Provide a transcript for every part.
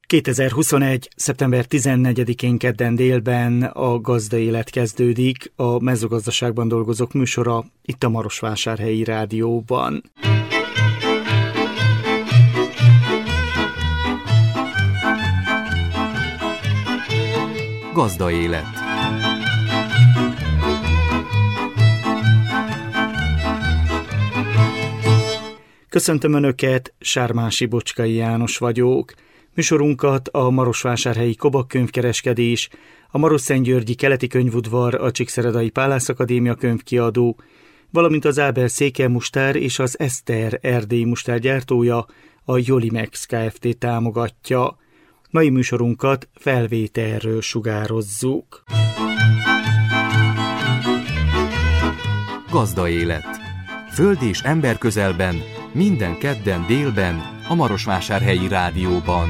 2021. szeptember 14-én kedden délben a Gazda Élet kezdődik, a mezőgazdaságban dolgozók műsora itt a Marosvásárhelyi Rádióban. Gazda Élet. Köszöntöm Önöket, Sármási Bocskai János vagyok. Műsorunkat a Marosvásárhelyi Kobak könyvkereskedés, a Marosszentgyörgyi Keleti Könyvudvar, a Csíkszeredai Pállász Akadémia könyvkiadó, valamint az Ábel székelmustár és az Eszter erdélyi mustár gyártója, a Jolimex Kft. Támogatja. Mai műsorunkat felvételről sugározzuk. Gazda Élet. Föld és ember közelben, minden kedden délben, a Marosvásárhelyi Rádióban.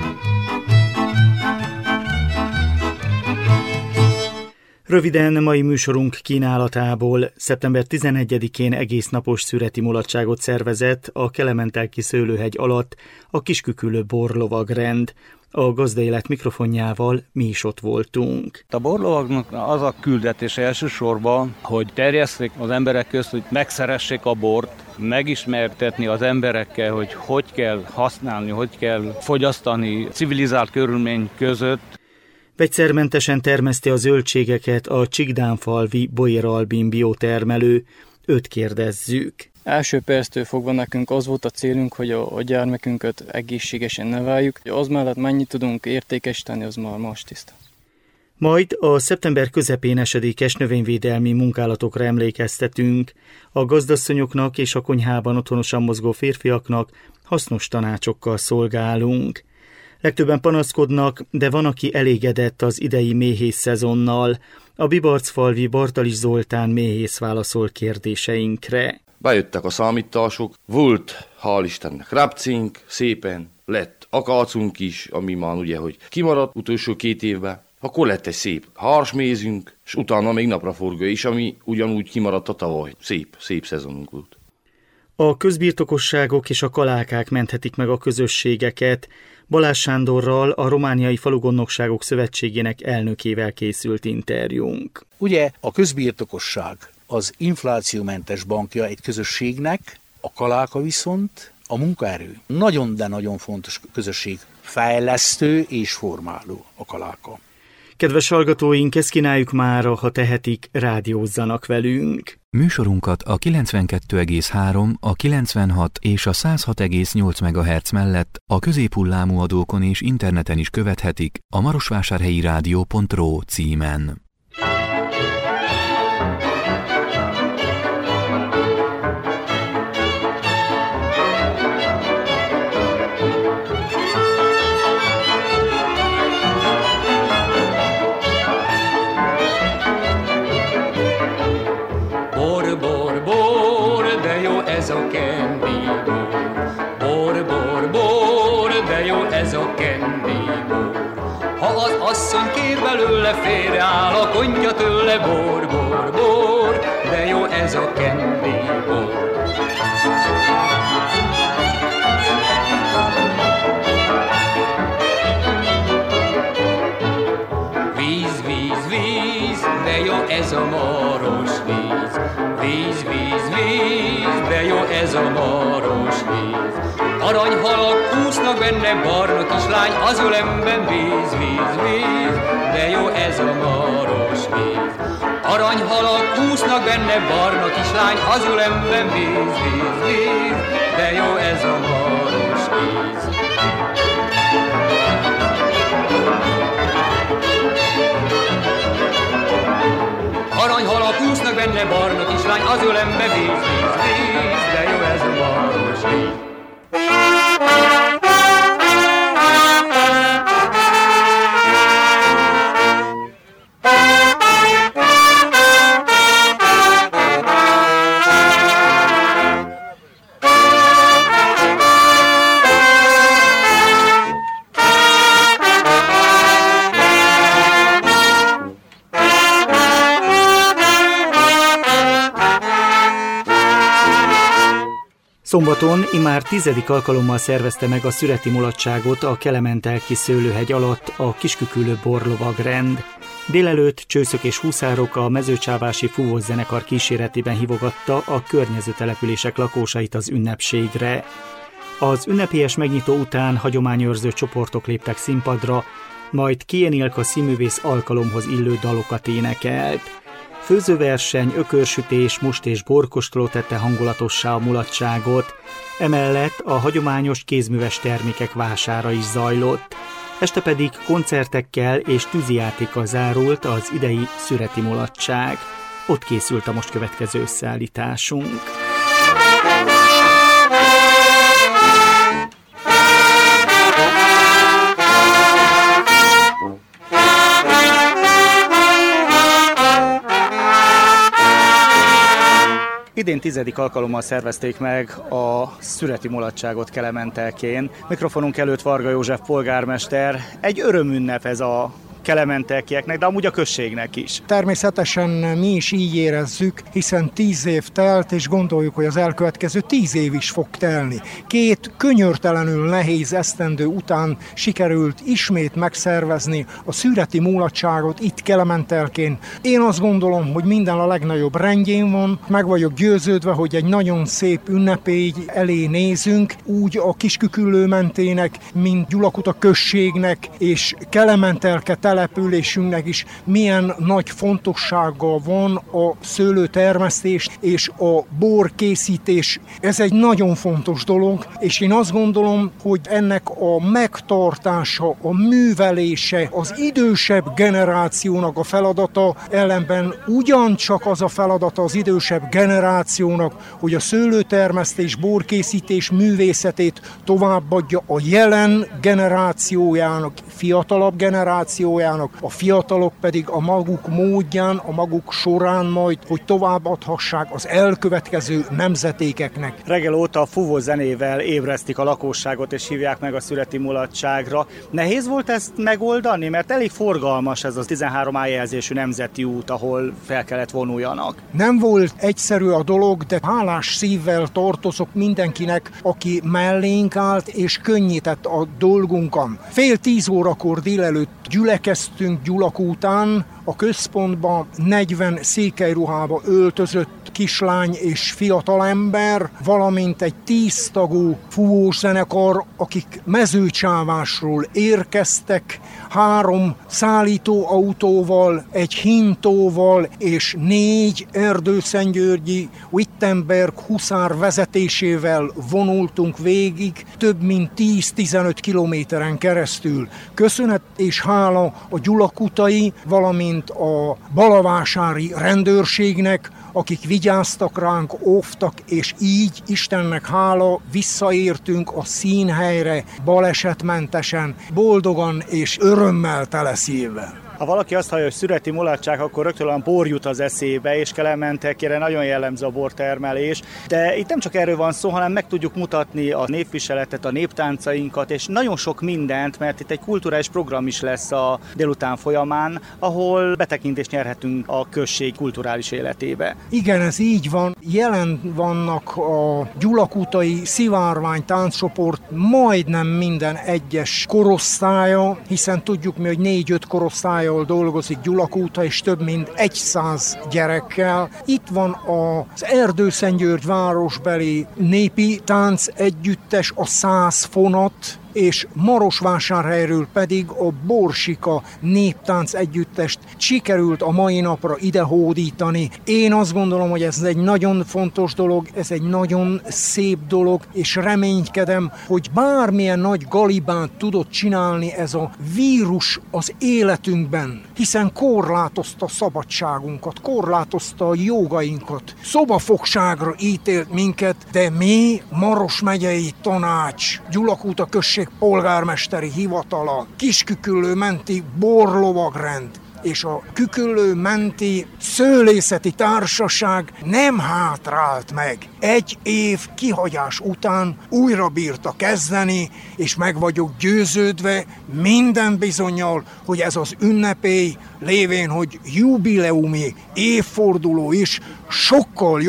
Röviden mai műsorunk kínálatából szeptember 11-én egésznapos szüreti mulatságot szervezett a Kelementelki Szőlőhegy alatt a Kiskükülő borlovagrend. A Gazda Élet mikrofonjával mi is ott voltunk. A borlovagnak az a küldetése elsősorban, hogy terjesszék az emberek közt, hogy megszeressék a bort, megismertetni az emberekkel, hogy kell használni, hogy kell fogyasztani civilizált körülmény között. Vegyszermentesen termeszti a zöldségeket a Csikdánfalvi Bolyér Albin biotermelő. Őt kérdezzük. Első perctől fogva nekünk az volt a célunk, hogy a gyermekünket egészségesen neveljük. Az mellett mennyit tudunk értékesíteni, az már most tiszta. Majd a szeptember közepén esedékes növényvédelmi munkálatokra emlékeztetünk. A gazdasszonyoknak és a konyhában otthonosan mozgó férfiaknak hasznos tanácsokkal szolgálunk. Legtöbben panaszkodnak, de van, aki elégedett az idei méhész szezonnal. A Bibarcfalvi Bartalis Zoltán méhész válaszol kérdéseinkre. Bejöttek a számítások, volt, hál' Istennek, rápcénk, szépen lett akácunk is, ami már ugye, hogy kimaradt utolsó 2 évben. Akkor lett egy szép harsmézünk, és utána még napraforgó is, ami ugyanúgy kimaradt a tavaly. Szép szezonunk volt. A közbirtokosságok és a kalákák menthetik meg a közösségeket. Balázs Sándorral, a Romániai Falugondnokságok Szövetségének elnökével készült interjúnk. Ugye a közbirtokosság az inflációmentes bankja egy közösségnek, a kaláka viszont a munkaerő. Nagyon, de nagyon fontos közösség, fejlesztő és formáló a kaláka. Kedves hallgatóink, ezt kínáljuk mára, ha tehetik, rádiózzanak velünk. Műsorunkat a 92,3, a 96 és a 106,8 MHz mellett a középhullámú adókon és interneten is követhetik a marosvásárhelyirádió.ro címen. Ez a kendibor, bor, de jó ez a kendibor. Ha az asszony kér belőle, félreáll a kondja tőle, bor, de jó ez a kendibor. Víz, de jó ez a maros víz. Víz, de jó ez a maros víz. Aranyhalak úsznak benne, barna kislány az ölemben. Víz, de jó ez a maros víz. Aranyhalak úsznak benne, barna kislány az ölemben. Víz, de jó ez a maros víz. Aranyhalak úsznak benne, barna kislány az ölembe. Víz, de jó ez a maros víz. Szombaton immár 10. alkalommal szervezte meg a szüreti mulatságot a Kelementelki szőlőhegy alatt a Kisküküllő borlovagrend. Délelőtt csőszök és huszárok a mezőcsávási fúvós zenekar kíséretében hívogatta a környező települések lakósait az ünnepségre. Az ünnepélyes megnyitó után hagyományőrző csoportok léptek színpadra, majd Kien Ilka színművész alkalomhoz illő dalokat énekelt. Főzőverseny, ökörsütés, must és borkóstoló tette hangulatossá a mulatságot, emellett a hagyományos kézműves termékek vására is zajlott. Este pedig koncertekkel és tűzijátékkal zárult az idei szüreti mulatság. Ott készült a most következő összeállításunk. Idén 10. alkalommal szervezték meg a szüreti mulatságot Kelementelkén. Mikrofonunk előtt Varga József polgármester. Egy örömünnep ez a kelementelkieknek, de amúgy a községnek is. Természetesen mi is így érezzük, hiszen 10 év telt, és gondoljuk, hogy az elkövetkező 10 év is fog telni. 2 könyörtelenül nehéz esztendő után sikerült ismét megszervezni a szüreti mulatságot itt Kelementelkén. Én azt gondolom, hogy minden a legnagyobb rendjén van, meg vagyok győződve, hogy egy nagyon szép ünnepély elé nézünk, úgy a Kisküküllő mentének, mint Gyulakuta községnek és Kelementelke településünknek is milyen nagy fontossága van a szőlőtermesztés és a borkészítés. Ez egy nagyon fontos dolog, és én azt gondolom, hogy ennek a megtartása, a művelése az idősebb generációnak a feladata, ellenben ugyancsak az a feladata az idősebb generációnak, hogy a szőlőtermesztés, borkészítés művészetét továbbadja a jelen generációjának, fiatalabb generációjának, a fiatalok pedig a maguk módján, a maguk során majd, hogy továbbadhassák az elkövetkező nemzetékeknek. Reggel óta a fúvós zenével ébresztik a lakosságot és hívják meg a szüreti mulatságra. Nehéz volt ezt megoldani, mert elég forgalmas ez az 13A jelzésű nemzeti út, ahol fel kellett vonuljanak. Nem volt egyszerű a dolog, de hálás szívvel tartozok mindenkinek, aki mellénk állt és könnyített a dolgunkon. 9:30 délelőtt gyülekeztünk Gyulakútán, a központban 40 székelyruhába öltözött kislány és fiatalember, valamint egy 10 tagú fúvós zenekar, akik Mezőcsávásról érkeztek, 3 szállítóautóval, egy hintóval és 4 erdőszentgyörgyi Wittenberg huszár vezetésével vonultunk végig, több mint 10-15 kilométeren keresztül. Köszönet és hála a gyulakutai, valamint a balavásári rendőrségnek, akik vigyáztak ránk, óvtak, és így Istennek hála visszaértünk a színhelyre balesetmentesen, boldogan és örömmel tele szívvel. Ha valaki azt hallja, hogy szüreti mulatság, akkor rögtön olyan bor jut az eszébe, és Kelementelkére nagyon jellemző a bortermelés. De itt nem csak erről van szó, hanem meg tudjuk mutatni a népviseletet, a néptáncainkat, és nagyon sok mindent, mert itt egy kulturális program is lesz a délután folyamán, ahol betekintést nyerhetünk a község kulturális életébe. Igen, ez így van. Jelen vannak a gyulakutai szivárvány tánccsoport majdnem minden egyes korosztálya, hiszen tudjuk mi, hogy 4-5 korosztály dolgozik Gyulakúta, és több mint 100 gyerekkel. Itt van az Erdőszentgyörgy városbeli népi tánc együttes, a 100 fonat, és Marosvásárhelyről pedig a Borsika néptánc együttest sikerült a mai napra ide hódítani. Én azt gondolom, hogy ez egy nagyon fontos dolog, ez egy nagyon szép dolog, és reménykedem, hogy bármilyen nagy galibát tudott csinálni ez a vírus az életünkben, hiszen korlátozta szabadságunkat, korlátozta a jogainkat, szobafogságra ítélt minket, de mi, Maros megyei tanács, Gyulakúta község polgármesteri hivatala, Kisküküllő menti borlovagrend és a Küküllő menti szőlészeti társaság nem hátrált meg. 1 év kihagyás után újra bírta kezdeni, és meg vagyok győződve minden bizonnyal, hogy ez az ünnepély lévén, hogy jubileumi évforduló is sokkal jobb,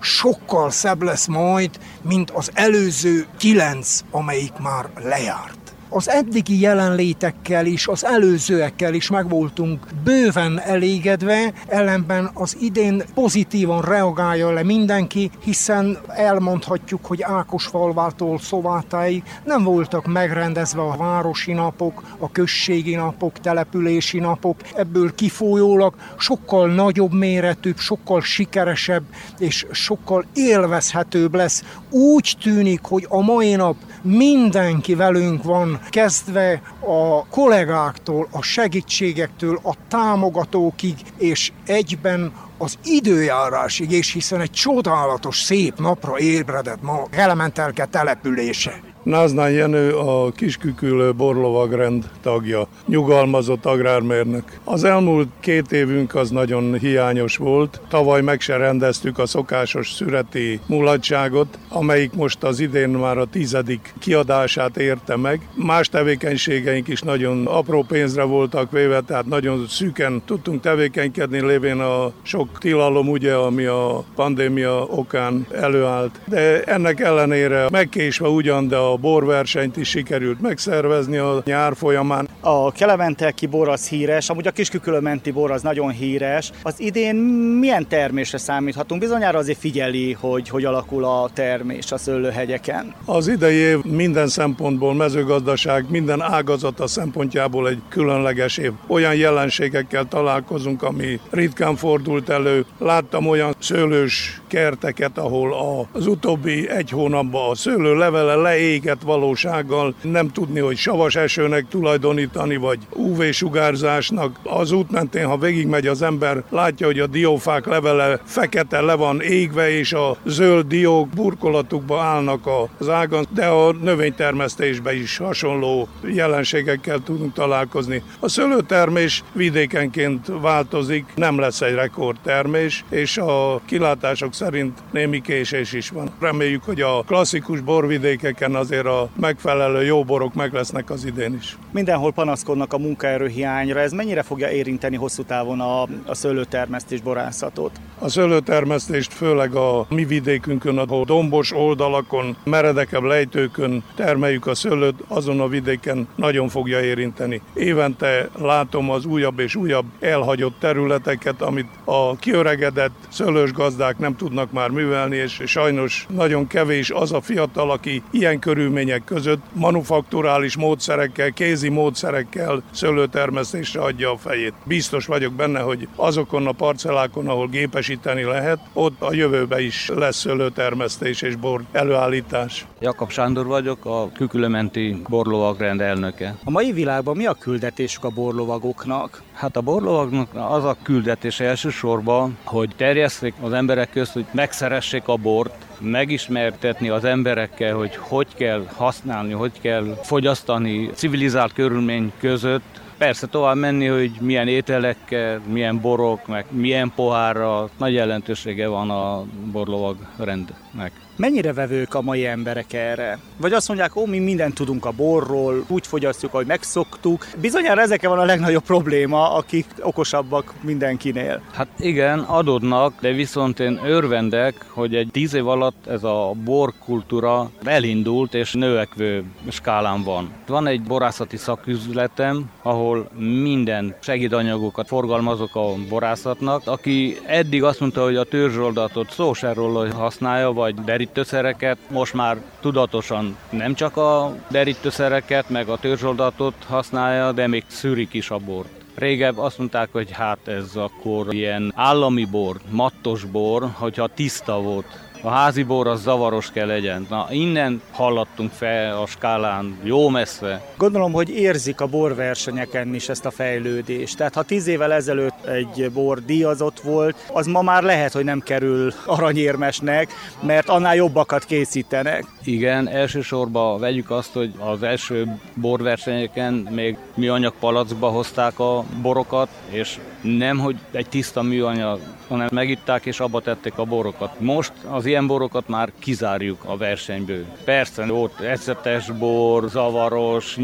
sokkal szebb lesz majd, mint az előző 9, amelyik már lejárt. Az eddigi jelenlétekkel is, az előzőekkel is meg voltunk bőven elégedve, ellenben az idén pozitívan reagálja le mindenki, hiszen elmondhatjuk, hogy Ákosfalvától Szovátáig nem voltak megrendezve a városi napok, a községi napok, települési napok. Ebből kifolyólag sokkal nagyobb méretűbb, sokkal sikeresebb és sokkal élvezhetőbb lesz. Úgy tűnik, hogy a mai nap mindenki velünk van, kezdve a kollégáktól, a segítségektől, a támogatókig, és egyben az időjárásig, és hiszen egy csodálatos, szép napra ébredett ma Elementelke települése. Náznán Jenő a Kiskükülő borlovagrend tagja, nyugalmazott agrármérnök. Az elmúlt 2 évünk az nagyon hiányos volt. Tavaly meg se rendeztük a szokásos szüreti mulatságot, amelyik most az idén már a 10. kiadását érte meg. Más tevékenységeink is nagyon apró pénzre voltak véve, tehát nagyon szűken tudtunk tevékenykedni, lévén a sok tilalom, ugye, ami a pandémia okán előállt. De ennek ellenére megkésve ugyan, de a borversenyt is sikerült megszervezni a nyár folyamán. A kelementelki bor az híres, amúgy a Kiskükülő-menti bor az nagyon híres. Az idén milyen termésre számíthatunk? Bizonyára azért figyeli, hogy alakul a termés a szőlőhegyeken. Az idei év minden szempontból, mezőgazdaság, minden ágazata szempontjából egy különleges év. Olyan jelenségekkel találkozunk, ami ritkán fordult elő. Láttam olyan szőlős kerteket, ahol az utóbbi 1 hónapban a szőlő levele leégett valósággal, nem tudni, hogy savas esőnek tulajdonítani, vagy UV-sugárzásnak. Az út mentén, ha végigmegy az ember, látja, hogy a diófák levele fekete le van égve, és a zöld diók burkolatukba állnak az ágon, de a növénytermesztésben is hasonló jelenségekkel tudunk találkozni. A szőlőtermés vidékenként változik, nem lesz egy rekordtermés, és a kilátások szerint némi késés is van. Reméljük, hogy a klasszikus borvidékeken azért a megfelelő jó borok meg lesznek az idén is. Mindenhol panaszkodnak a munkaerőhiányra, ez mennyire fogja érinteni hosszú távon a szőlőtermesztés, borászatot? A szőlőtermesztést főleg a mi vidékünkön, a dombos oldalakon, meredekebb lejtőkön termeljük a szőlőt, azon a vidéken nagyon fogja érinteni. Évente látom az újabb és újabb elhagyott területeket, amit a kiöregedett szőlős gazdák nem tudnak már művelni, és sajnos nagyon kevés az a fiatal, aki ilyen körülmények között manufakturális módszerekkel, kézi módszerekkel szőlőtermesztésre adja a fejét. Biztos vagyok benne, hogy azokon a parcellákon, ahol gépesíteni lehet, ott a jövőben is lesz szőlőtermesztés és bor előállítás. Jakab Sándor vagyok, a Kükülő-menti borlovagrend elnöke. A mai világban mi a küldetésük a borlovagoknak? Hát a borlovagnak az a küldetés elsősorban, hogy terjesszék az emberek közt, hogy megszeressék a bort, megismertetni az emberekkel, hogy kell használni, hogy kell fogyasztani civilizált körülmény között. Persze tovább menni, hogy milyen ételekkel, milyen borok, meg milyen pohárra, nagy jelentősége van a borlovagrendnek. Mennyire vevők a mai emberek erre? Vagy azt mondják, mi mindent tudunk a borról, úgy fogyasztjuk, ahogy megszoktuk. Bizonyára ezekkel van a legnagyobb probléma, akik okosabbak mindenkinél. Hát igen, adódnak, de viszont én örvendek, hogy egy 10 év alatt ez a borkultúra elindult és növekvő skálán van. Van egy borászati szaküzletem, ahol minden segédanyagokat forgalmazok a borászatnak. Aki eddig azt mondta, hogy a törzsoldatot szósáról használja, vagy derítőszereket, most már tudatosan nem csak a derítőszereket, meg a törzsoldatot használja, de még szűrik is a bort. Régebb azt mondták, hogy hát ez akkor ilyen állami bor, mattos bor, hogyha tiszta volt. A házi bor az zavaros kell legyen. Na, innen halladtunk fel a skálán jó messze. Gondolom, hogy érzik a borversenyeken is ezt a fejlődést. Tehát ha 10 évvel ezelőtt egy bor díjazott volt, az ma már lehet, hogy nem kerül aranyérmesnek, mert annál jobbakat készítenek. Igen, elsősorban vegyük azt, hogy az első borversenyeken még műanyag palackba hozták a borokat, és nem, hogy egy tiszta műanyag, hanem megitták és abba tették a borokat. Most az ilyen borokat már kizárjuk a versenyből. Persze, ott ecetes bor, zavaros,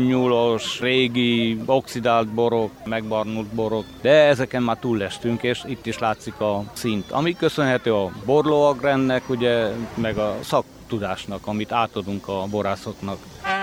gomnyúlos, régi, oxidált borok, megbarnult borok, de ezeken már túllestünk, és itt is látszik a szint, ami köszönhető a borlóagrendnek, ugye, meg a szaktudásnak, amit átadunk a borászoknak.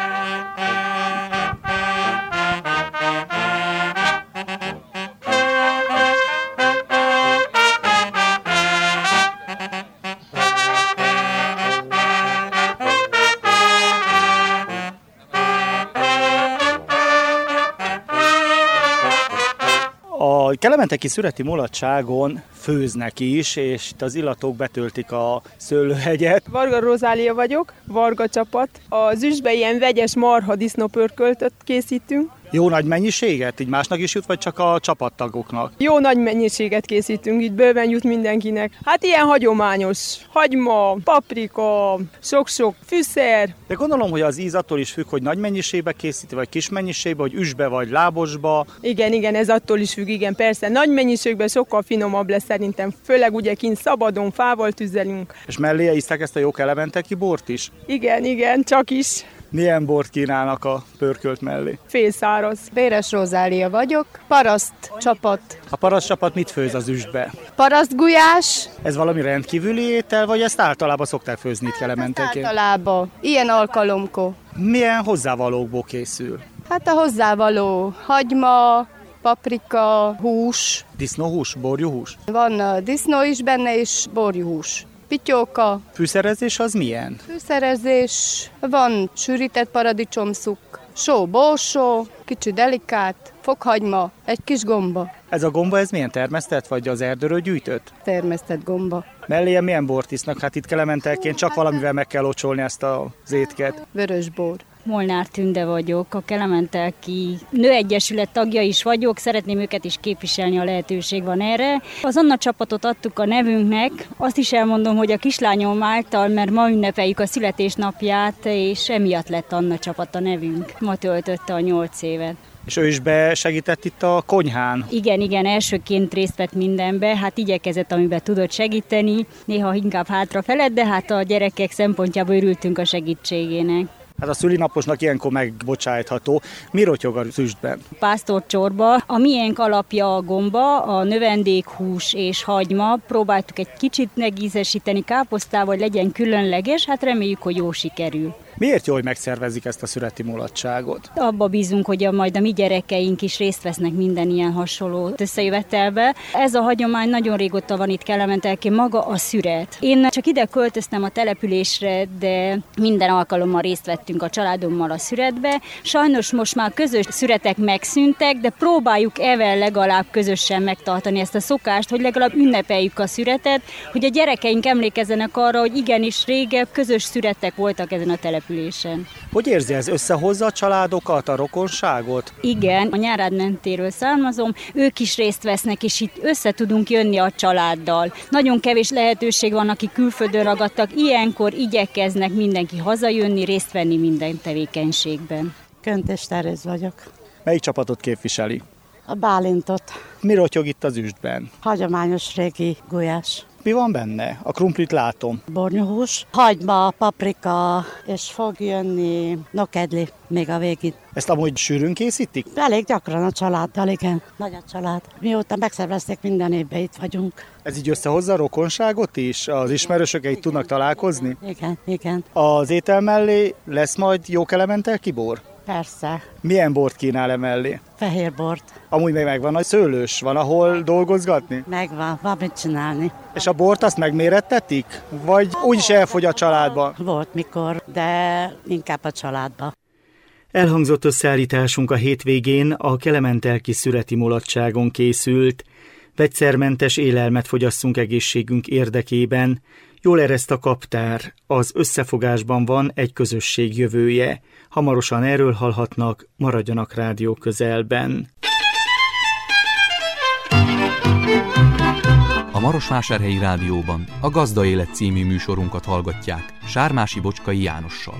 A Kelementeki szüreti mulatságon főznek is, és itt az illatok betöltik a szőlőhegyet. Varga Rozália vagyok, Varga csapat. Az üstbe ilyen vegyes marha disznópörköltöt készítünk. Jó nagy mennyiséget? Így másnak is jut, vagy csak a csapattagoknak? Jó nagy mennyiséget készítünk, itt bőven jut mindenkinek. Hát ilyen hagyományos, hagyma, paprika, sok-sok fűszer. De gondolom, hogy az íz attól is függ, hogy nagy mennyiségbe készíti, vagy kis mennyiségbe, hogy üstbe vagy lábosba. Igen, ez attól is függ, igen, persze. Nagy mennyiségben sokkal finomabb lesz szerintem, főleg ugye kint szabadon, fával tüzelünk. És mellé iszták ezt a jó kelementeki bort is? Igen, csak is. Milyen bort kínálnak a pörkölt mellé? Félszáraz. Béres Rozália vagyok, paraszt csapat. A paraszt csapat mit főz az üstbe? Parasztgulyás. Ez valami rendkívüli étel, vagy ezt általában szokták főzni itt Kelementekén? Általában. Ilyen alkalomkor. Milyen hozzávalókból készül? Hát a hozzávaló hagyma, paprika, hús. Disznóhús, borjuhús? Van disznó is benne, és borjuhús. Pityóka. Fűszerezés az milyen? Fűszerezés, van sűrített paradicsomszuk, só, borsó, kicsi delikát, fokhagyma, egy kis gomba. Ez a gomba, ez milyen termesztett, vagy az erdőről gyűjtött? Termesztett gomba. Mellé milyen bort isznak? Hát itt Kelementeként csak valamivel meg kell locsolni ezt az étket. Vörösbor. Molnár Tünde vagyok, a Kelementelki Nőegyesület tagja is vagyok, szeretném őket is képviselni, a lehetőség van erre. Az Anna csapatot adtuk a nevünknek, azt is elmondom, hogy a kislányom által, mert ma ünnepeljük a születésnapját, és emiatt lett Anna csapat a nevünk. Ma töltötte a 8 évet. És ő is besegített itt a konyhán? Igen, elsőként részt vett mindenbe, hát igyekezett, amiben tudott segíteni, néha inkább hátra felett, de hát a gyerekek szempontjából örültünk a segítségének. Hát a szülinaposnak ilyenkor megbocsájtható. Mi rotyog az üstben? Pásztorcsorba. A miénk alapja a gomba, a növendékhús és hagyma. Próbáltuk egy kicsit megízesíteni káposztával, legyen különleges, hát reméljük, hogy jó sikerül. Miért jó, hogy megszervezik ezt a szüreti mulatságot? Abba bízunk, hogy majd a mi gyerekeink is részt vesznek minden ilyen hasonló összejövetelbe. Ez a hagyomány nagyon régóta van itt Kelementelkén, maga a szüret. Én csak ide költöztem a településre, de minden alkalommal részt vettünk a családommal a szüretbe. Sajnos most már közös szüretek megszűntek, de próbáljuk evel legalább közösen megtartani ezt a szokást, hogy legalább ünnepeljük a szüretet, hogy a gyerekeink emlékezzenek arra, hogy igenis régebb közös szüretek voltak ezen a településen. Hogy érzi ez? Összehozza a családokat, a rokonságot? Igen, a Nyárádmentéről származom, ők is részt vesznek, és itt össze tudunk jönni a családdal. Nagyon kevés lehetőség van, akik külföldön ragadtak, ilyenkor igyekeznek mindenki hazajönni, részt venni minden tevékenységben. Köntes Terez vagyok. Melyik csapatot képviseli? A Bálintot. Mi rotyog itt az üstben? Hagyományos régi gulyás. Mi van benne? A krumplit látom. Bornyúhús, hagyma, paprika, és fog jönni nokedli még a végén. Ezt amúgy sűrűn készítik? Elég gyakran a családdal, igen. Nagy a család. Mióta megszervezték, minden évben itt vagyunk. Ez így összehozza a rokonságot is? Az ismerősök itt tudnak találkozni? Igen. Az étel mellé lesz majd jó Kelementelki bor? Persze. Milyen bort kínál emellé? Fehér bort. Amúgy még megvan a szőlős, van ahol dolgozgatni? Megvan, van mit csinálni. És a bort azt megmérettetik? Vagy úgyis elfogy a családba? Volt mikor, de inkább a családba. Elhangzott összeállításunk a hétvégén a Kelementelki szüreti mulatságon készült. Vegyszermentes élelmet fogyasszunk egészségünk érdekében. Jól ereszt a kaptár, az összefogásban van egy közösség jövője. Hamarosan erről hallhatnak, maradjanak rádió közelben. A Marosvásárhelyi Rádióban a Gazda Élet című műsorunkat hallgatják Sármási Bocskai Jánossal.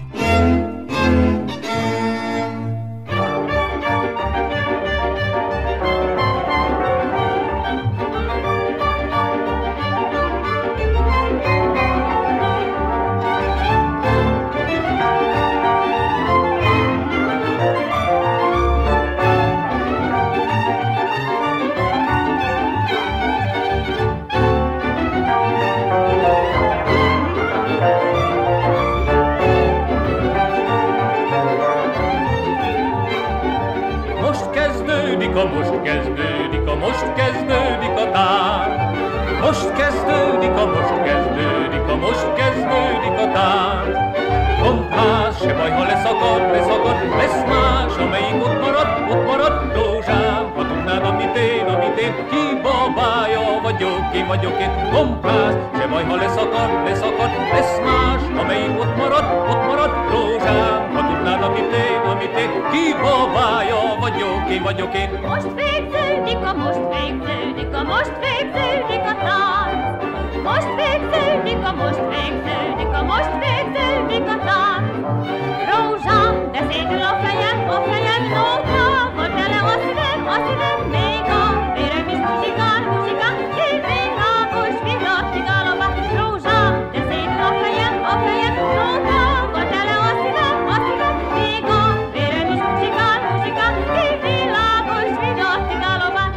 kezdődik a most kezdődik a most kezdődik a tánc. Most kezdődik a most kezdődik a most kezdődik a tánc. Kompász, se baj, ha leszakad, lesz más, amelyik ott marad, rózsám. Ha tudnád, amit én, ki babája vagyok én. Kompász, se baj, ha leszakad, lesz más, amelyik ott marad, rózsám. Ha tudnád, amit én, ki babája vagyok én. Most végződik a most végződik a most végződik a tánc. Most végződik a most végződik a most végződik a tánc. Rózsám, de szédül a fejem, lógával tele a szívem, még a vérem is muzsikál, ki világos villattigál a bár. Rózsám, de szédül a fejem, lógával tele a szívem, még a vérem is muzsikál, ki világos villattigál a bár.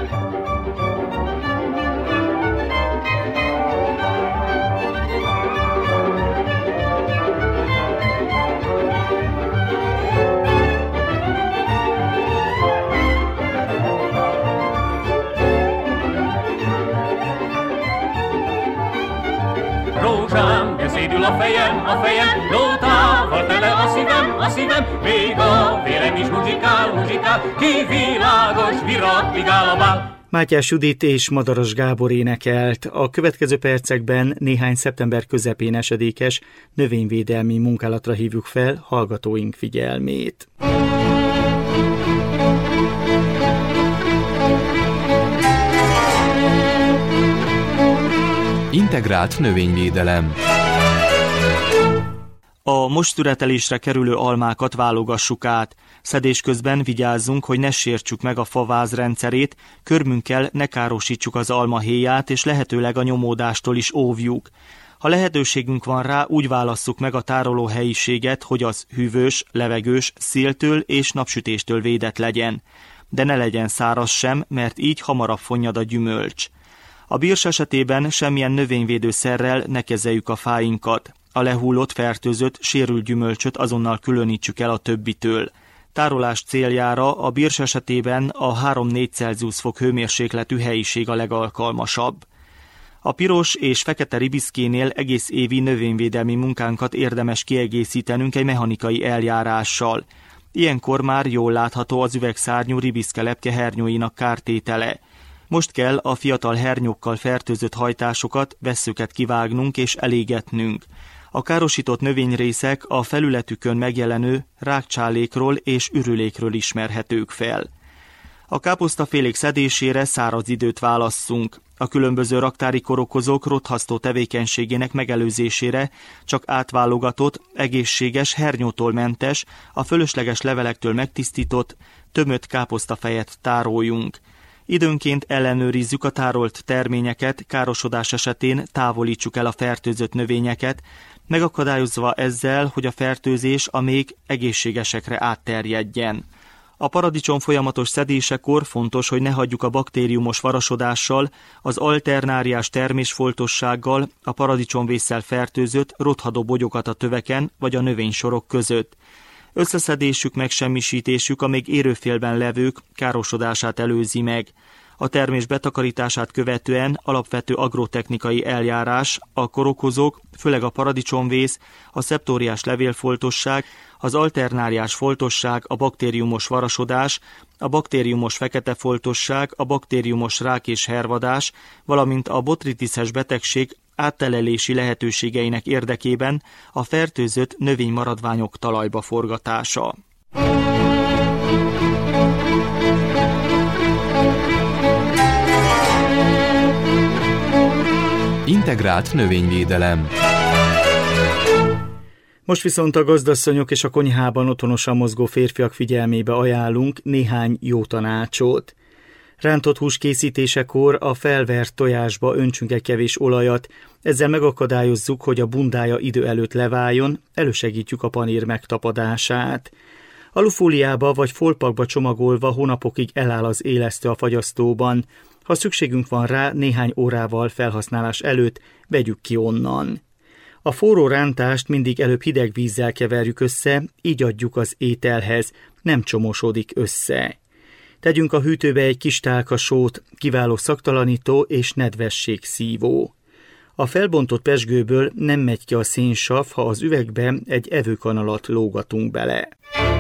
Rózsám, de szédül a fejem, lótával tele a szívem, még a vérem is muzsikál, ki világos virattigál a bál. Mátyás Judit és Madaras Gábor énekelt. A következő percekben néhány szeptember közepén esedékes növényvédelmi munkálatra hívjuk fel hallgatóink figyelmét. Integrált növényvédelem. A most szüretelésre kerülő almákat válogassuk át. Szedés közben vigyázzunk, hogy ne sértsük meg a faváz rendszerét, körmünkkel ne károsítsuk az almahéját, és lehetőleg a nyomódástól is óvjuk. Ha lehetőségünk van rá, úgy válasszuk meg a tároló helyiséget, hogy az hűvös, levegős, széltől és napsütéstől védett legyen. De ne legyen száraz sem, mert így hamarabb fonnyad a gyümölcs. A birs esetében semmilyen növényvédőszerrel ne kezeljük a fáinkat. A lehullott, fertőzött, sérült gyümölcsöt azonnal különítsük el a többitől. Tárolás céljára a birs esetében a 3-4 Celsius fok hőmérsékletű helyiség a legalkalmasabb. A piros és fekete ribiszkénél egész évi növényvédelmi munkánkat érdemes kiegészítenünk egy mechanikai eljárással. Ilyenkor már jól látható az üvegszárnyú ribiszkelepke hernyóinak kártétele. Most kell a fiatal hernyókkal fertőzött hajtásokat, vesszőket kivágnunk és elégetnünk. A károsított növényrészek a felületükön megjelenő rákcsálékról és ürülékről ismerhetők fel. A káposztafélék szedésére száraz időt válasszunk. A különböző raktári korokozók rothasztó tevékenységének megelőzésére csak átválogatott, egészséges, hernyótól mentes, a fölösleges levelektől megtisztított, tömött káposztafejet tároljunk. Időnként ellenőrizzük a tárolt terményeket, károsodás esetén távolítsuk el a fertőzött növényeket, megakadályozva ezzel, hogy a fertőzés a még egészségesekre átterjedjen. A paradicsom folyamatos szedésekor fontos, hogy ne hagyjuk a baktériumos varasodással, az alternáriás termésfoltossággal, a paradicsomvésszel fertőzött, rothadó bogyokat a töveken vagy a növénysorok között. Összeszedésük, megsemmisítésük a még érőfélben levők károsodását előzi meg. A termés betakarítását követően alapvető agrotechnikai eljárás, a korokozók, főleg a paradicsomvész, a szeptóriás levélfoltosság, az alternáriás foltosság, a baktériumos varasodás, a baktériumos feketefoltosság, a baktériumos rák és hervadás, valamint a botritiszes betegség áttelelési lehetőségeinek érdekében a fertőzött növénymaradványok talajba forgatása. Integrált növényvédelem. Most viszont a gazdasszonyok és a konyhában otthonosan mozgó férfiak figyelmébe ajánlunk néhány jó tanácsot. Rántott hús készítésekor a felvert tojásba öntsünk egy kevés olajat, ezzel megakadályozzuk, hogy a bundája idő előtt leváljon, elősegítjük a panír megtapadását. Alufóliába vagy folpakba csomagolva hónapokig eláll az élesztő a fagyasztóban. Ha szükségünk van rá, néhány órával felhasználás előtt vegyük ki onnan. A forró rántást mindig előbb hideg vízzel keverjük össze, így adjuk az ételhez, nem csomosodik össze. Tegyünk a hűtőbe egy kis tálka sót, kiváló szagtalanító és nedvességszívó. A felbontott pezsgőből nem megy ki a szénsav, ha az üvegbe egy evőkanalat lógatunk bele.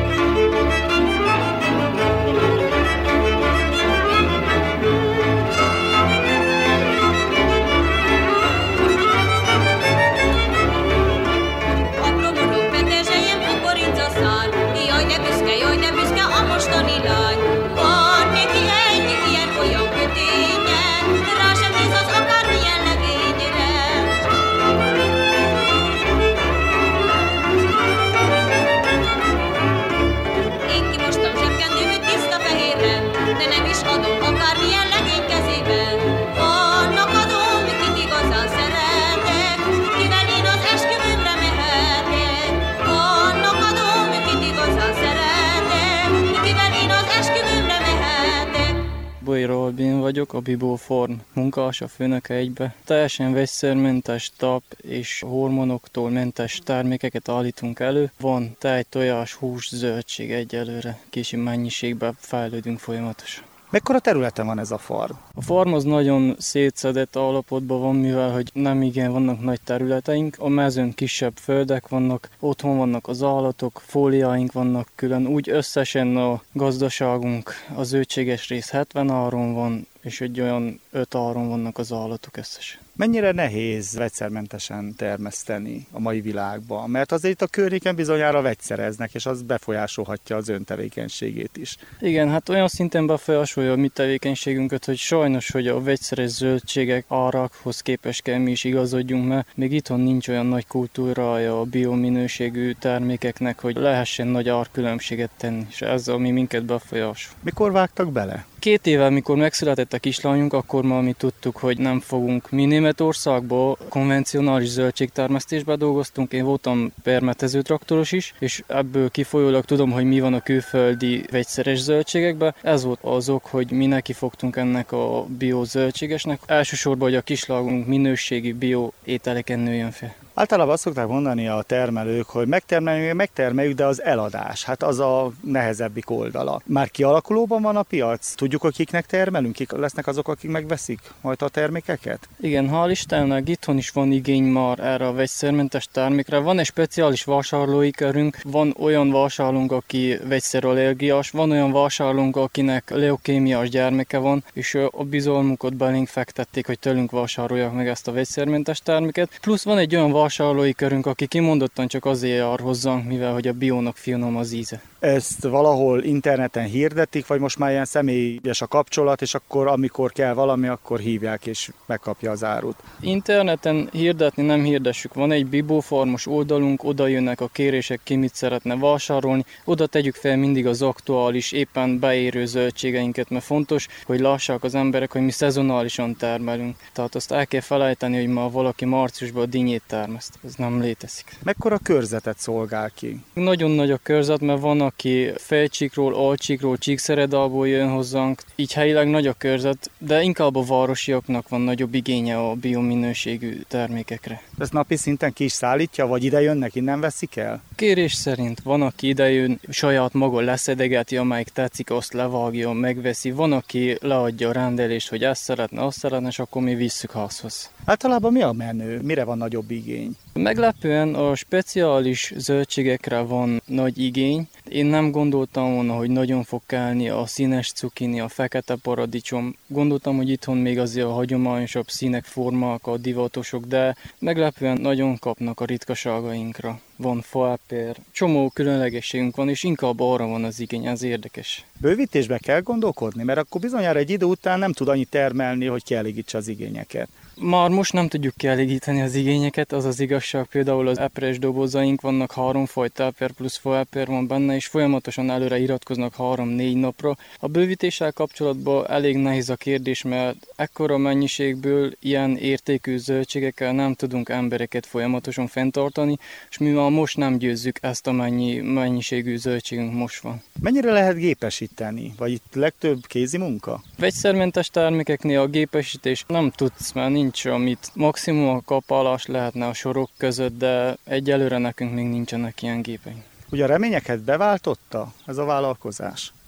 Albin vagyok, a Biboform munkás, a főnöke egybe. Teljesen vegyszermentes, tap és hormonoktól mentes termékeket állítunk elő. Van tej, tojás, hús, zöldség egyelőre. Kicsi mennyiségben fejlődünk folyamatosan. Mekkora területen van ez a farm? A farm az nagyon szétszedett állapotban van, mivel hogy nem igen vannak nagy területeink. A mezőn kisebb földek vannak, otthon vannak az állatok, fóliáink vannak külön. Úgy összesen a gazdaságunk, a zöldséges rész 70 áron van, és egy olyan 5 áron vannak az állatok összesen. Mennyire nehéz vegyszermentesen termeszteni a mai világban? Mert azért itt a környéken bizonyára vegyszereznek, és az befolyásolhatja az ön tevékenységét is. Igen, hát olyan szinten befolyásolja a mi tevékenységünket, hogy sajnos, hogy a vegyszeres zöldségek árakhoz képest kell mi is igazodjunk, mert még itthon nincs olyan nagy kultúrája a biominőségű termékeknek, hogy lehessen nagy árkülönbséget tenni, és ez ami minket befolyásol. Mikor vágtak bele? 2 éve, mikor megszületett a kislányunk, akkor ma mi tudtuk, hogy nem fogunk. Mi Németországban konvencionális zöldségtermesztésben dolgoztunk, én voltam permetező traktoros is, és ebből kifolyólag tudom, hogy mi van a külföldi vegyszeres zöldségekben. Ez volt az ok, hogy mi nekifogtunk ennek a biozöldségesnek. Elsősorban, hogy a kislányunk minőségi bio ételeken nőjön fel. Általában azt szokták mondani a termelők, hogy megtermeljük, de az eladás, hát az a nehezebbik oldala. Már kialakulóban van a piac? Tudjuk, hogy kiknek termelünk? Kik lesznek azok, akik megveszik majd a termékeket? Igen, hál' Istennek itthon is van igény már erre a vegyszermentes termékre. Van egy speciális vásárlói körünk, van olyan vásárlónk, aki vegyszerallergiás, van olyan vásárlónk, akinek leukémiás gyermeke van, és a bizalmukat belénk fektették, hogy tőlünk vásárolják meg ezt a vegyszermentes terméket. Plusz van egy olyan vásárlói körünk, aki kimondottan csak azért jár hozzánk, mivel hogy a biónak finom az íze. Ezt valahol interneten hirdetik, vagy most már ilyen személyes a kapcsolat, és akkor amikor kell valami, akkor hívják és megkapja az árut? Interneten hirdetni nem hirdessük. Van egy Bibofarmos oldalunk, oda jönnek a kérések, ki mit szeretne vásárolni. Oda tegyük fel mindig az aktuális, éppen beérő zöldségeinket, mert fontos, hogy lássák az emberek, hogy mi szezonálisan termelünk. Tehát azt el kell felejteni, hogy ma valaki márciusban a dinnyét termeszt. Ez nem létezik. Mekkora körzetet szolgál ki? Nagyon nagy a körzet, mert van, aki Fejcsíkról, Alcsíkról, Csíkszeredából jön hozzánk. Így helyileg nagy a körzet, de inkább a városiaknak van nagyobb igénye a biominőségű termékekre. Ez napi szinten ki is szállítja, vagy ide jönnek, innen veszik el? Kérés szerint van, aki idejön, saját maga leszedegeti, amelyik tetszik, azt levágja, megveszi. Van, aki leadja a rendelést, hogy ezt szeretne, azt szeretne, és akkor mi visszük házhoz. Általában mi a menő? Mire van nagyobb igény? Meglepően a speciális zöldségekre van nagy igény. Én nem gondoltam volna, hogy nagyon fog kelni a színes cukini, a fekete paradicsom. Gondoltam, hogy itthon még azért a hagyományosabb színek, formák, a divatosok, de meglepően nagyon kapnak a ritkaságainkra. Van faáper, csomó különlegességünk van, és inkább arra van az igény, ez érdekes. Bővítésbe kell gondolkodni, mert akkor bizonyára egy idő után nem tud annyit termelni, hogy kielégítse az igényeket. Már most nem tudjuk kielégíteni az igényeket, az az igazság, például az epres dobozaink vannak, 3 fajta eper plusz faáper van benne, és folyamatosan előre iratkoznak 3-4 napra. A bővítéssel kapcsolatban elég nehéz a kérdés, mert ekkora mennyiségből ilyen értékű zöldségekkel nem tudunk embereket folyamatosan fenntartani, és mi már most nem győzzük ezt a mennyiségű zöldségünk most van. Mennyire lehet gépesíteni? Vagy itt legtöbb kézi munka? Vegyszermentes termékeknél a gépesítés nem tudsz, mert nincs, amit maximum a kapálás lehetne a sorok között, de egyelőre nekünk még nincsenek ilyen gépeink. Ugye a reményeket beváltotta ez a vállalkozás?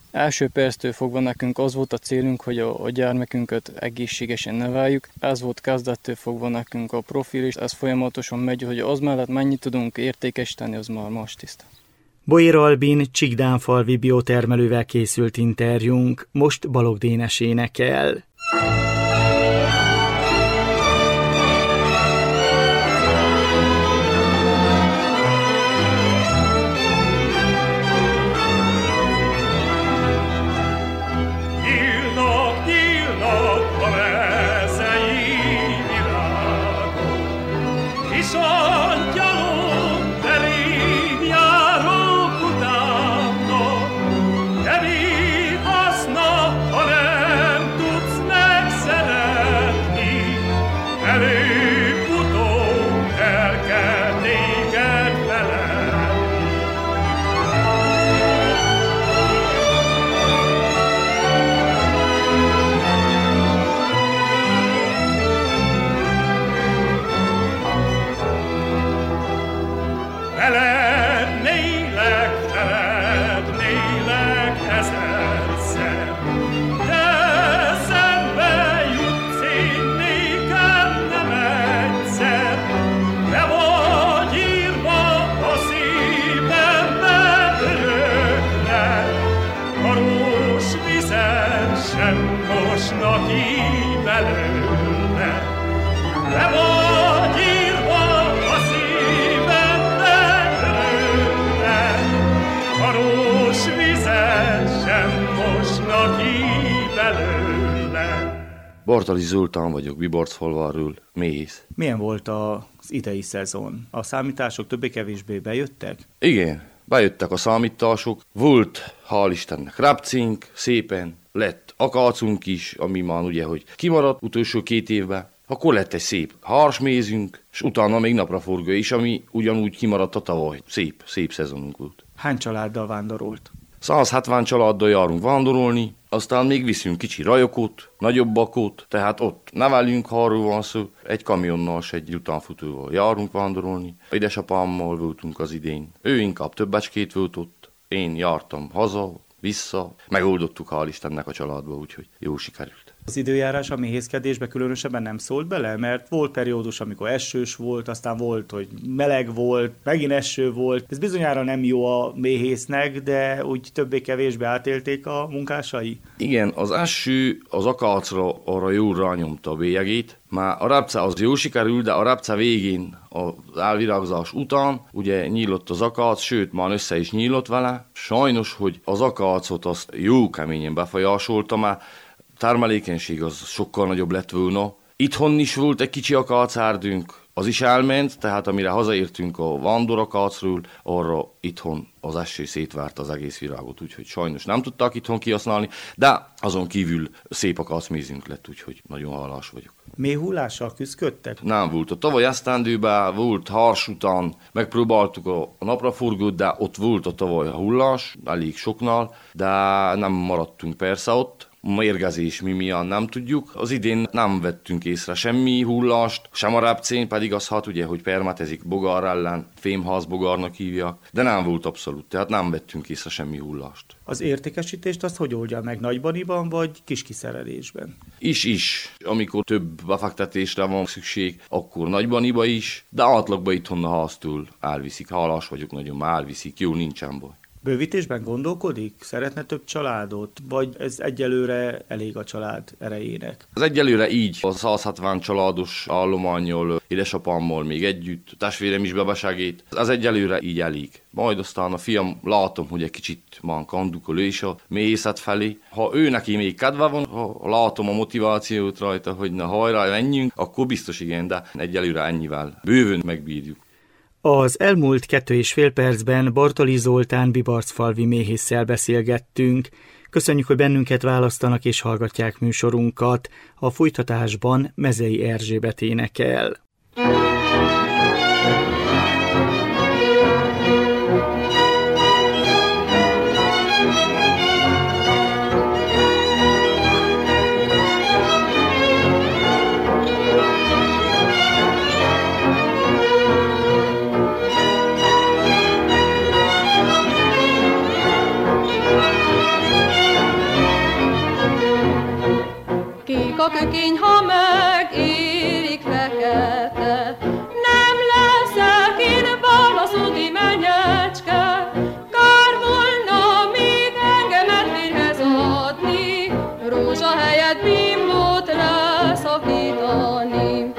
Első perctől fogva nekünk az volt a célunk, hogy a gyermekünket egészségesen neveljük. Ez volt kezdettől fogva nekünk a profil, és ez folyamatosan megy, hogy az mellett mennyit tudunk értékesíteni, az már más tiszta. Bolyér Albin Csikdánfalvi biotermelővel készült interjúnk, most Balogh Dénes énekel. Bartali Zoltán vagyok, Bibarcfalváról, méhész. Milyen volt az idei szezon? A számítások többé-kevésbé bejöttek? Igen, bejöttek a számítások. Volt, hál' Istennek, rápcink, szépen lett akácunk is, ami már ugye, hogy kimaradt utolsó 2 évben. Akkor lett egy szép harsmézünk, és utána még napraforgó is, ami ugyanúgy kimaradt a tavaly. Szép szezonunk volt. Hány családdal vándorolt? 170 családdal járunk vándorolni, aztán még viszünk kicsi rajokot, nagyobbakot, tehát ott nevelünk, ha arról van szó, egy kamionnal, egy utánfutóval járunk vándorolni. Édesapámmal voltunk az idén. Ő inkább több becskét volt ott, én jártam haza, vissza, megoldottuk hál' Istennek a családba, úgyhogy jó sikerült. Az időjárás a méhészkedésbe különösebben nem szólt bele, mert volt periódus, amikor esős volt, aztán volt, hogy meleg volt, megint eső volt. Ez bizonyára nem jó a méhésznek, de úgy többé-kevésbé átélték a munkásai. Igen, az eső az akácra arra jól rányomta a bélyegét. Már a rápca az jó sikerült, de a rápca végén az elvirágzás után ugye nyílott az akác, sőt már össze is nyílott vele. Sajnos, hogy az akácot azt jó keményen befolyásolta, már termelékenység az sokkal nagyobb lett volna. Itthon is volt egy kicsi akácárdünk, az is elment, tehát amire hazaértünk a vándораkácról, arra itthon az eső szétvárt az egész virágot, úgyhogy sajnos nem tudták itthon kihasználni, de azon kívül szép akácmézünk lett, úgyhogy nagyon hálás vagyok. Méhullással küzdködtek? Nem volt. A tavaly esztendőben volt hars után, megpróbáltuk a napraforgót, de ott volt a tavaly a hullás, elég soknál, de nem maradtunk persze ott. Mérgezés mi miatt nem tudjuk. Az idén nem vettünk észre semmi hullást, sem a rápcén, pedig az ugye, hogy permetezik bogár ellen, fémházbogárnak hívják, de nem volt abszolút, tehát nem vettünk észre semmi hullást. Az értékesítést azt hogy oldja meg, nagybaniban vagy kis kiszerelésben? Is. Amikor több befektetésre van szükség, akkor nagybaniba is, de átlagban itthon a háztól elviszik. Hálás vagyok nagyon, már elviszik, jó, nincsen baj. Bővítésben gondolkodik? Szeretne több családot? Vagy ez egyelőre elég a család erejének? Az egyelőre így, a 170 családos állománnyal, édesapámmal még együtt, testvérem is bebesegít. Az egyelőre így elég. Majd aztán a fiam, látom, hogy egy kicsit már kandukol ő is a méhészet felé. Ha ő neki még kedve van, ha látom a motivációt rajta, hogy na hajrá, menjünk, akkor biztos igen, de egyelőre ennyivel bővön megbírjuk. Az elmúlt 2,5 percben Bartali Zoltán bibarcfalvi méhésszel beszélgettünk. Köszönjük, hogy bennünket választanak és hallgatják műsorunkat. A folytatásban Mezei Erzsébet énekel. Ránk a kökény, ha megérik fekete, nem leszek én balaszodi mennyecske. Kár volna még engemet férhez adni, rózsa helyett bimbót leszakítani.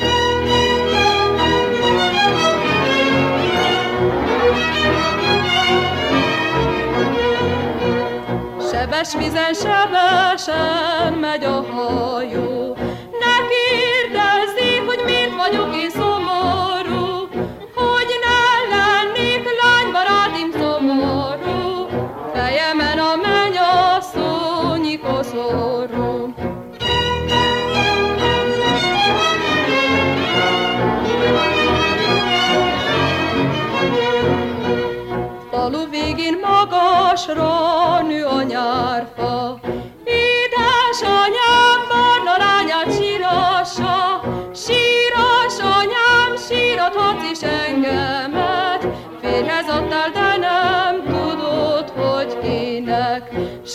Sebes vízen sebesen megy a hajó, ne kérdezzék, hogy miért vagyok én szomorú, hogy ne lennék lánybarátim szomorú, fejemen a mennyasszonyi koszorú. Falu végén magasra nő a nyárfa, édesanyám barna lányát sírassa, síras anyám, sírathatsz is engemet, férjhez adtál, de nem tudod, hogy kinek.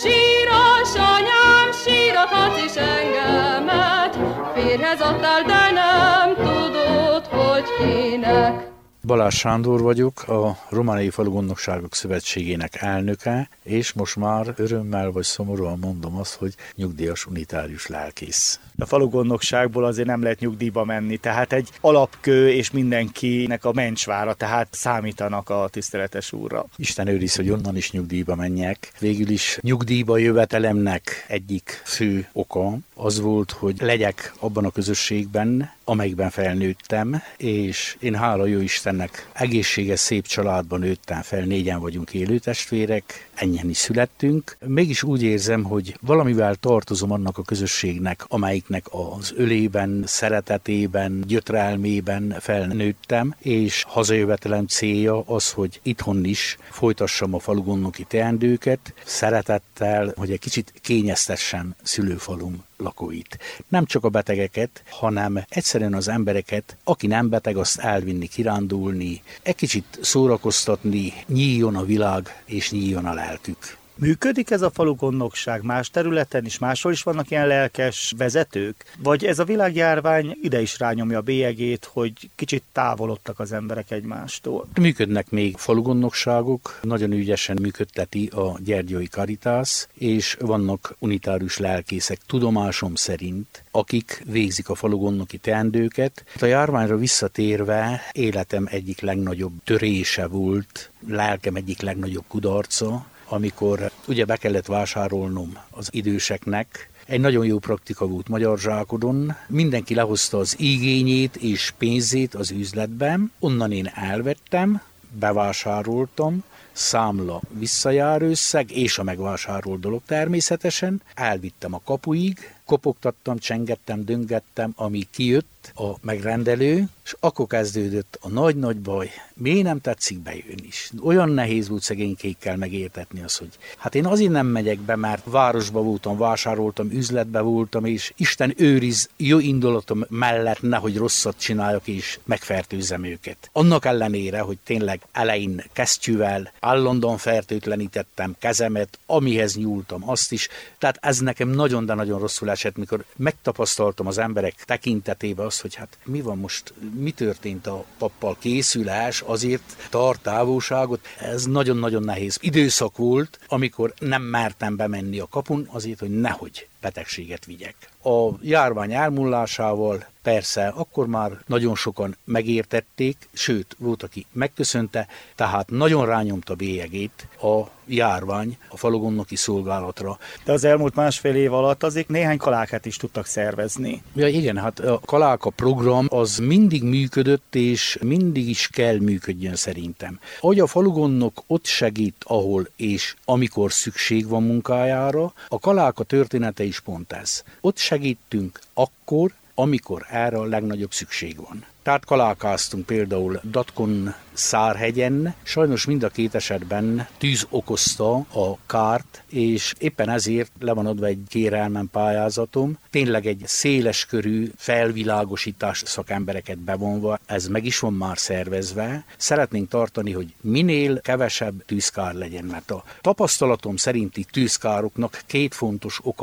Síras anyám, sírathatsz is engemet, férjhez adtál, de nem tudod, hogy kinek. Balázs Sándor vagyok, a Romániai Falugondnokságok Szövetségének elnöke, és most már örömmel vagy szomorúan mondom azt, hogy nyugdíjas unitárius lelkész. A falugondnokságból azért nem lehet nyugdíjba menni, tehát egy alapkő és mindenkinek a mencsvára, tehát számítanak a tiszteletes úrra. Isten őriz, hogy onnan is nyugdíjba menjek. Végül is nyugdíjba jövetelemnek egyik fő oka az volt, hogy legyek abban a közösségben, amelyikben felnőttem, és én hála jó Istennek egészséges, szép családban nőttem fel, 4-en vagyunk élőtestvérek, ennyien is születtünk. Mégis úgy érzem, hogy valamivel tartozom annak a közösségnek, amelyiknek az ölében, szeretetében, gyötrelmében felnőttem, és hazajövetelem célja az, hogy itthon is folytassam a falugondnoki teendőket, szeretettel, hogy egy kicsit kényeztessen szülőfalum lakóit. Nem csak a betegeket, hanem egyszerűen az embereket, aki nem beteg, azt elvinni, kirándulni, egy kicsit szórakoztatni, nyíljon a világ és nyíljon a lelkük. Működik ez a falugondnokság más területen is, máshol is vannak ilyen lelkes vezetők? Vagy ez a világjárvány ide is rányomja a bélyegét, hogy kicsit távolodtak az emberek egymástól? Működnek még falugondnokságok, nagyon ügyesen működteti a Gyergyói Caritas, és vannak unitárius lelkészek tudomásom szerint, akik végzik a falugondnoki teendőket. A járványra visszatérve életem egyik legnagyobb törése volt, lelkem egyik legnagyobb kudarca, amikor ugye be kellett vásárolnom az időseknek. Egy nagyon jó praktika volt Magyar Zsákodon. Mindenki lehozta az igényét és pénzét az üzletben. Onnan én elvettem, bevásároltam, számla visszajáró összeg és a megvásárolt dolog természetesen. Elvittem a kapuig, kopogtattam, csengettem, döngettem, ami kijött a megrendelő, és akkor kezdődött a nagy-nagy baj. Miért nem tetszik bejönni is? Olyan nehéz volt szegénykékkel megértetni azt, hogy hát én azért nem megyek be, mert városba voltam, vásároltam, üzletbe voltam, és Isten őriz jó indulatom mellett nehogy rosszat csináljak, és megfertőzzem őket. Annak ellenére, hogy tényleg elején kesztyűvel állandóan fertőtlenítettem kezemet, amihez nyúltam, azt is. Tehát ez nekem nagyon, de nagyon rosszul esett, mikor megtapasztaltam az emberek tekintetében azt, hogy hát mi van most, mi történt a pappal, készülés, azért tart távolságot. Ez nagyon-nagyon nehéz időszak volt, amikor nem mertem bemenni a kapun, azért, hogy nehogy betegséget vigyek. A járvány elmúlásával persze akkor már nagyon sokan megértették, sőt, volt, aki megköszönte, tehát nagyon rányomta bélyegét a járvány a falugondnoki szolgálatra. De az elmúlt másfél év alatt azért néhány kalákát is tudtak szervezni. Ja igen, hát a kaláka program az mindig működött, és mindig is kell működjön szerintem. Ahogy a falugondnok ott segít, ahol és amikor szükség van munkájára, a kaláka története is pont ez. Ott segítünk akkor, amikor erre a legnagyobb szükség van. Tehát kalákáztunk például Datkon Szárhegyen, sajnos mind a két esetben tűz okozta a kárt, és éppen ezért le van adva egy kérelmem pályázatom. Tényleg egy széleskörű felvilágosítás szakembereket bevonva, ez meg is van már szervezve. Szeretnénk tartani, hogy minél kevesebb tűzkár legyen, mert a tapasztalatom szerinti tűzkároknak két fontos oka van.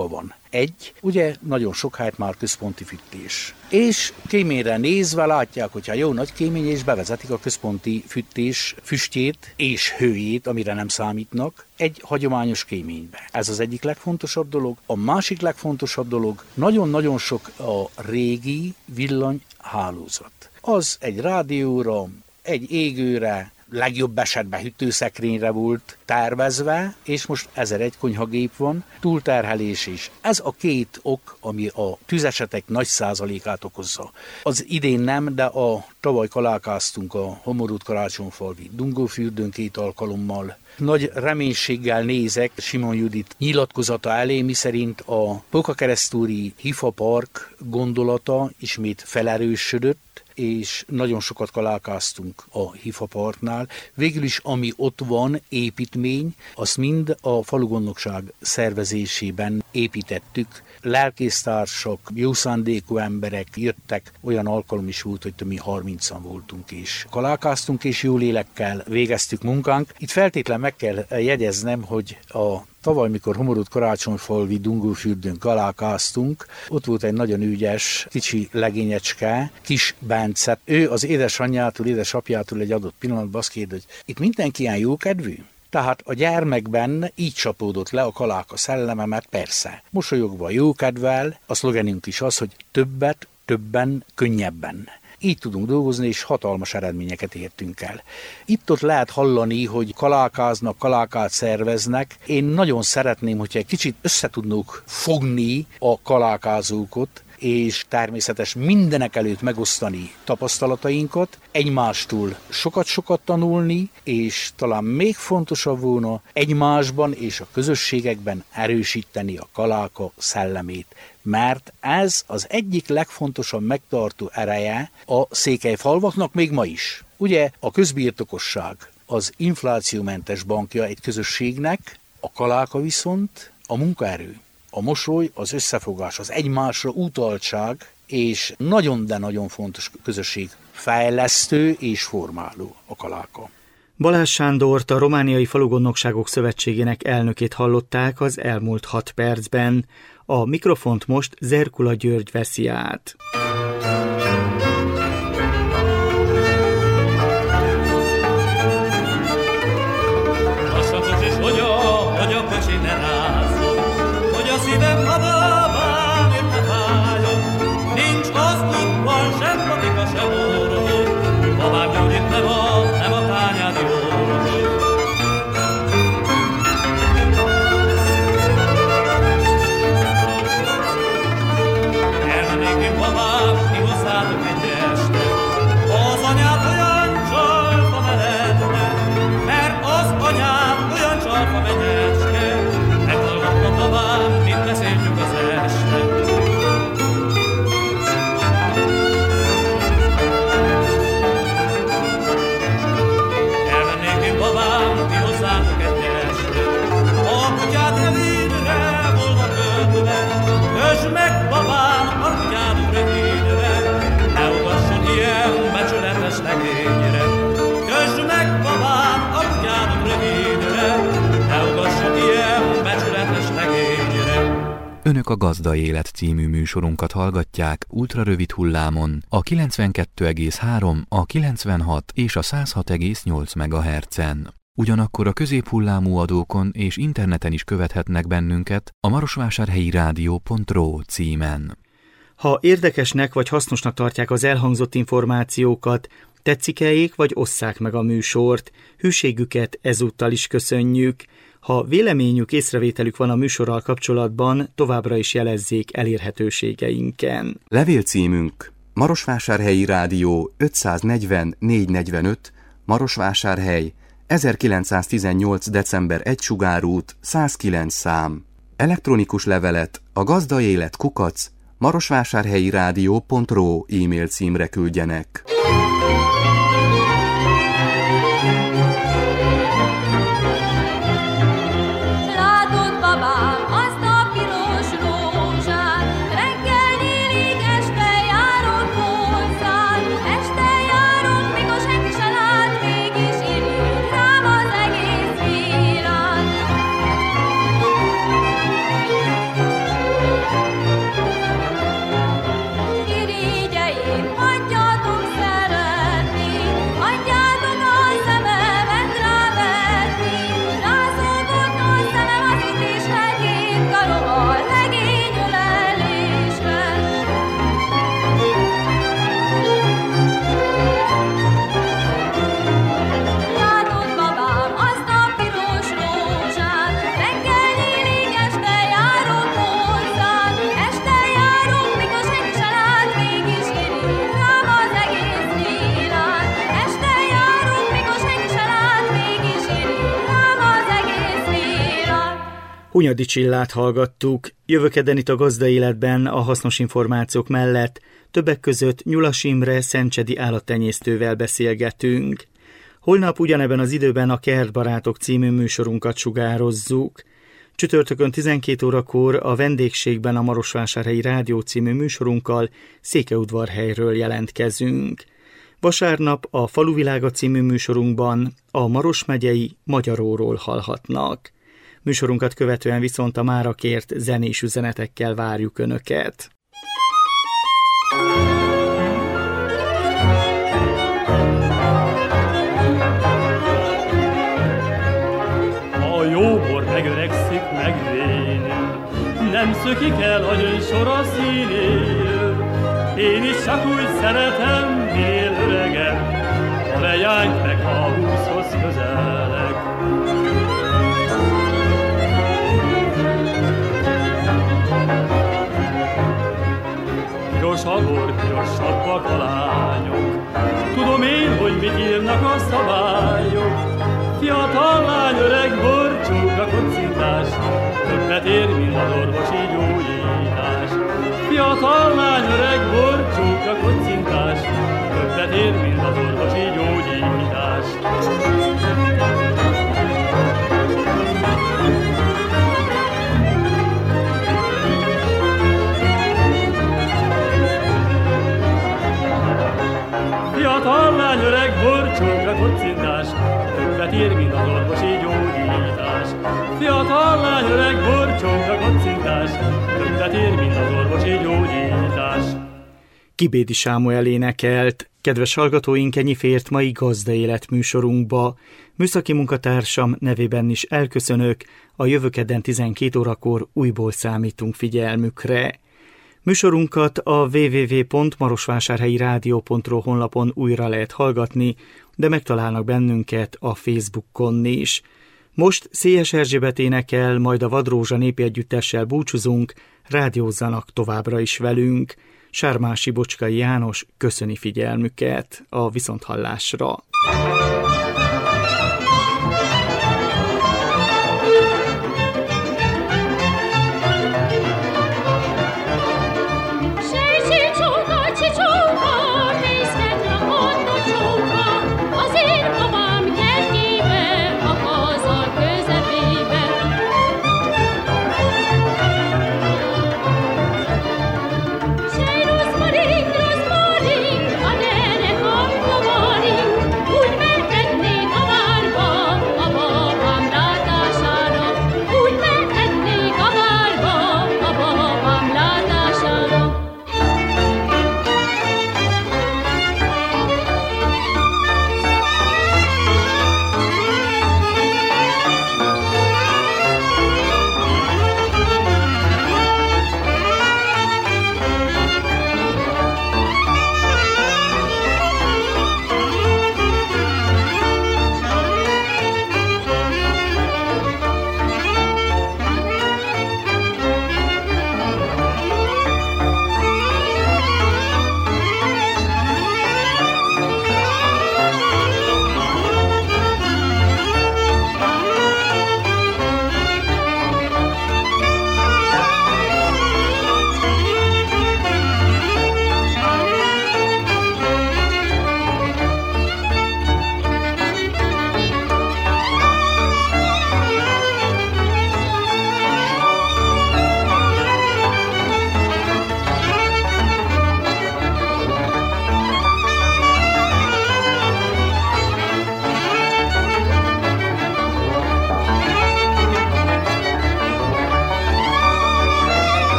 Ugye nagyon sok helyet már központi fűtés. És kéményre nézve látják, hogyha jó nagy kémény, és bevezetik a központi fűtés füstjét és hőjét, amire nem számítnak, egy hagyományos kéménybe. Ez az egyik legfontosabb dolog. A másik legfontosabb dolog, nagyon-nagyon sok a régi villanyhálózat. Az egy rádióra, egy égőre, legjobb esetben hűtőszekrényre volt tervezve, és most 1001 konyhagép van, túlterhelés is. Ez a két ok, ami a tüzesetek nagy százalékát okozza. Az idén nem, de tavaly kalálkáztunk a Homorút Karácsonyfalvi Dungófürdőn 2 alkalommal. Nagy reménységgel nézek Simon Judit nyilatkozata elé, miszerint a Pókakeresztúri Hifa Park gondolata ismét felerősödött, és nagyon sokat kalálkáztunk a Hifa Parknál. Végül is, ami ott van, építmény, azt mind a falugondnokság szervezésében építettük. Lelkésztársak, jó szándékú emberek jöttek, olyan alkalom is volt, hogy mi 30-an voltunk és kalálkáztunk, és jó lélekkel végeztük munkánk. Itt feltétlen meg kell jegyeznem, hogy tavaly, mikor Homorút Karácsonyfalvi Dungófürdőn kalálkáztunk, ott volt egy nagyon ügyes, kicsi legényecske, Kis Bence. Ő az édesapjától egy adott pillanatban azt kérdezi, hogy itt mindenki ilyen jókedvű? Tehát a gyermekben így csapódott le a kalálka szelleme, mert persze, mosolyogva, jókedvel, a szlogenünk is az, hogy többet, többen, könnyebben. Így tudunk dolgozni, és hatalmas eredményeket értünk el. Itt-ott lehet hallani, hogy kalálkáznak, kalálkát szerveznek. Én nagyon szeretném, hogyha egy kicsit összetudnunk fogni a kalálkázókat, és természetes mindenek előtt megosztani tapasztalatainkat, egymástól sokat-sokat tanulni, és talán még fontosabb volna egymásban és a közösségekben erősíteni a kalálka szellemét. Mert ez az egyik legfontosabb megtartó ereje a székelyfalvaknak még ma is. Ugye a közbirtokosság az inflációmentes bankja egy közösségnek, a kalálka viszont a munkaerő. A mosoly, az összefogás, az egymásra utaltság, és nagyon, de nagyon fontos közösség, fejlesztő és formáló a kalálka. Balázs Sándort, a Romániai Falugondnokságok Szövetségének elnökét hallották az elmúlt 6 percben. A mikrofont most Zerkula György veszi át. Szívem hadában érte fájom, nincs az útban sem patika, sem orvos, babám gyógyít nem a tányádi orvos. Elmennék én babám, ti hozzátok egy este, az anyád olyan csalfa menetne, mert az anyád olyan csalfa menyecske, meghallgatta babám, mit beszéltünk az este. Elmennék én babám, ti hozzátok egy este, a kutyát rövidre volna kötve, kösd meg babám, a kutyátok rövidre, ne ugasson ilyen becsületes legényre. Kösd meg babám, a kutyátok rövidre, ne ugasson ilyen becsületes legényre. Önök a Gazda Élet című műsorunkat hallgatják ultrarövid hullámon a 92,3, a 96 és a 106,8 MHz-en. Ugyanakkor a középhullámú adókon és interneten is követhetnek bennünket a marosvásárhelyi rádió.ro címen. Ha érdekesnek vagy hasznosnak tartják az elhangzott információkat, tetszik-e vagy osszák meg a műsort, hűségüket ezúttal is köszönjük. Ha véleményük, észrevételük van a műsorral kapcsolatban, továbbra is jelezzék elérhetőségeinken. Levélcímünk: Marosvásárhelyi Rádió 540 445, Marosvásárhely, 1918. december 1 Sugárút, 109 szám. Elektronikus levelet a gazdaélet@marosvásárhelyirádió.ro e-mail címre küldjenek. Hunyadi Csillát hallgattuk. Jövő kedden itt a Gazdaéletben a hasznos információk mellett többek között Nyulas Imre szentcsedi állattenyésztővel beszélgetünk. Holnap ugyanebben az időben a Kertbarátok című műsorunkat sugározzuk. Csütörtökön 12 órakor a vendégségben a Marosvásárhelyi Rádió című műsorunkkal Székelyudvarhelyről jelentkezünk. Vasárnap a Faluvilága című műsorunkban a Maros megyei Magyaróról hallhatnak. Műsorunkat követően viszont a mára kért zenés üzenetekkel várjuk Önöket. A jó bor megöregszik, megvénül, nem szökik el a gyöngyszor a színéről. Én is csak úgy szeretem, minél öregebb, a lejányt meg a húszhoz közelek. Piros a bor, pirosabbak a lányok, tudom én, hogy mit írnak a szabályok. Fiatal lány, öreg borcsók a kocintás, többet ér, mint az orvosi gyógyítás. Fiatal lány, öreg borcsók a kocintás, többet ér, mint az orvosi gyógyítás. Fiatal lány, öreg borcsók a kocintás, többet ér, mint az orvosi gyógyítás. Fiatal lány, öreg borcsók a kocintás, többet ér, mint az orvosi gyógyítás. Kibédi Sámuel énekelt. Kedves hallgatóink, ennyi fért mai Gazdaélet műsorunkba. Műszaki munkatársam nevében is elköszönök, a jövő kedden 12 órakor újból számítunk figyelmükre. Műsorunkat a www.marosvásárhelyirádió.ro honlapon újra lehet hallgatni, de megtalálnak bennünket a Facebookon is. Most Szélyes Erzsébet énekel, majd a Vadrózsa népi együttessel búcsúzunk, rádiózzanak továbbra is velünk. Sármási Bocskai János köszöni figyelmüket, a viszonthallásra.